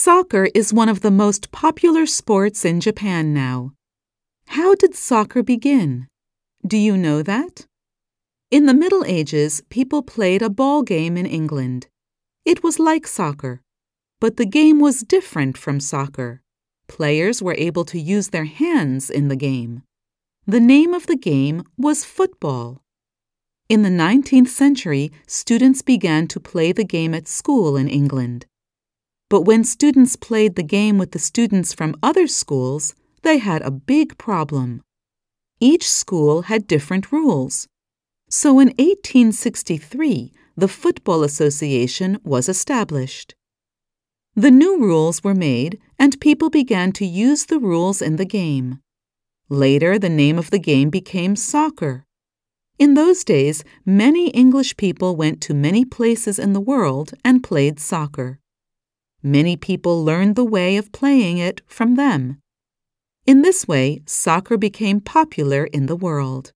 Soccer is one of the most popular sports in Japan now. How did soccer begin? Do you know that? In the Middle Ages, people played a ball game in England. It was like soccer, but the game was different from soccer. Players were able to use their hands in the game. The name of the game was football. In the 19th century, students began to play the game at school in England. But when students played the game with the students from other schools, they had a big problem. Each school had different rules. So in 1863, the Football Association was established. The new rules were made, and people began to use the rules in the game. Later, the name of the game became soccer. In those days, many English people went to many places in the world and played soccer. Many people learned the way of playing it from them. In this way, soccer became popular in the world.